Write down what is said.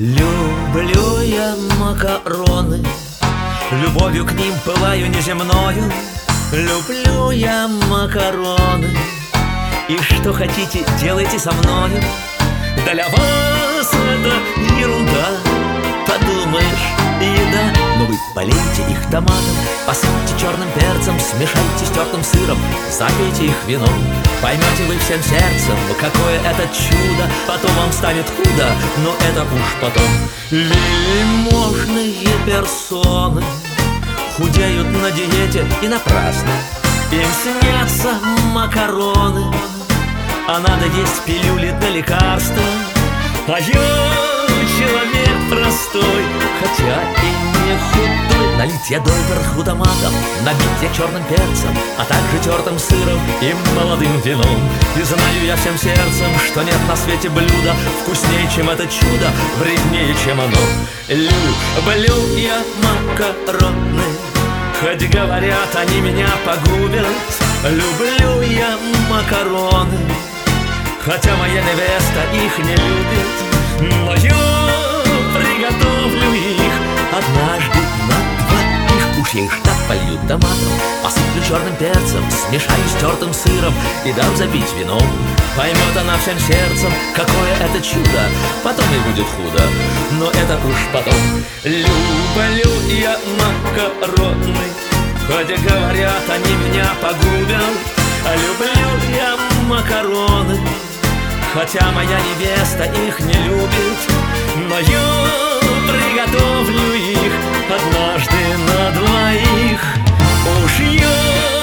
Люблю я макароны, любовью к ним пылаю неземною. Люблю я макароны, и что хотите, делайте со мною. Для вас это ерунда, подумаешь, еда. Но вы полейте их томатом, посыпьте черным перцем, смешайте с тертым сыром, запейте их вином. Поймете вы всем сердцем, какое это чудо. Потом вам станет худо, но это уж потом. Вельможные персоны худеют на диете и напрасно. Им снятся макароны, а надо есть пилюли для лекарства. А я человек простой, хотя и не худой. Налить я доверху томатом, набить я черным перцем, а также тертым сыром и молодым вином. И знаю я всем сердцем, что нет на свете блюда вкуснее, чем это чудо, вреднее, чем оно. Люблю я макароны, хоть говорят, они меня погубят. Люблю я макароны, хотя моя невеста их не любит. Но я приготовлю их однажды на двоих. Уж я их так полью томатом, посыплю черным перцем, смешаю с тертым сыром и дам запить вином. Поймет она всем сердцем, какое это чудо, потом и будет худо, но это уж потом. Люблю я макароны, хотя говорят, они меня погубят. Люблю я макароны, хотя моя невеста их не любит. Но я приготовлю их однажды на двоих. Уж я